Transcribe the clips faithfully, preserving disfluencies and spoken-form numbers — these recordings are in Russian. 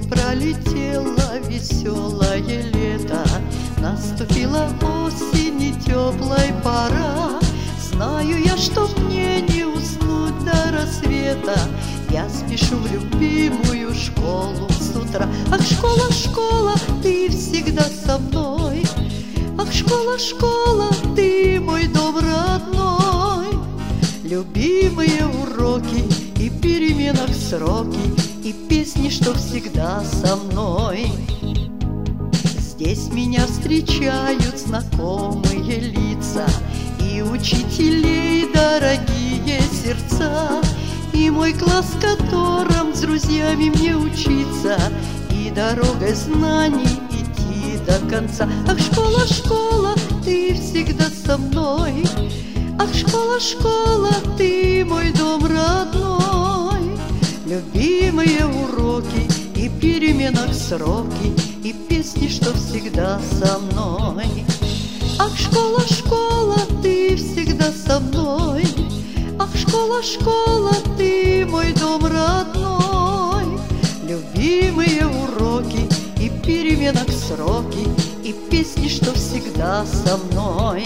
пролетело веселое лето, наступила осень и теплая пора. Знаю я, что мне не уснуть до рассвета, я спешу в любимую школу с утра. Ах, школа, школа, ты всегда со мной. Ах, школа, школа, ты мой дом родной. Любимые уроки и переменах сроки, и песни, что всегда со мной. Здесь меня встречают знакомые лица, и учителей дорогие сердца, и мой класс, в котором с друзьями мне учиться, и дорогой знаний идти до конца. Ах, школа, школа, ты всегда со мной. Ах, школа, школа, ты мой дом родной. Любимые уроки и переменах сроки, и песни, что всегда со мной. Ах, школа, школа, ты всегда со мной. Ах, школа, школа, ты мой дом родной. Любимые уроки и переменах сроки, и песни, что всегда со мной.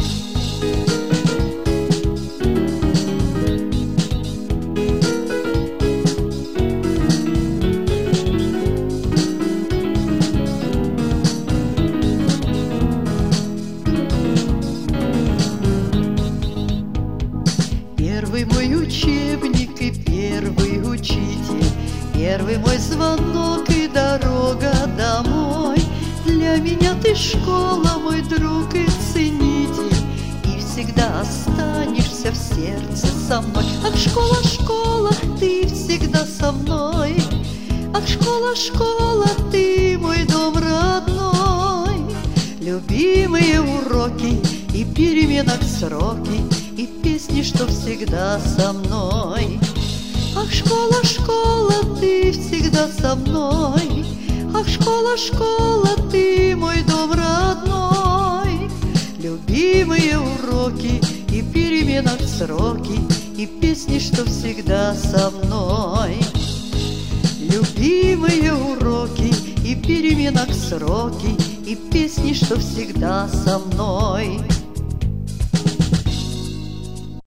Первый мой учебник и первый учитель, первый мой звонок и дорога домой. Для меня ты школа, мой друг и ценитель, и всегда останешься в сердце со мной. Ах, школа, школа, ты всегда со мной. Ах, школа, школа, ты мой дом родной. Любимые уроки и переменах сроки, и песни, что всегда со мной. Ах, школа, школа, ты всегда со мной. Ах, школа, школа, ты мой дом родной. Любимые уроки и переменах сроки, и песни, что всегда со мной. Любимые уроки и переменах сроки, и песни, что всегда со мной.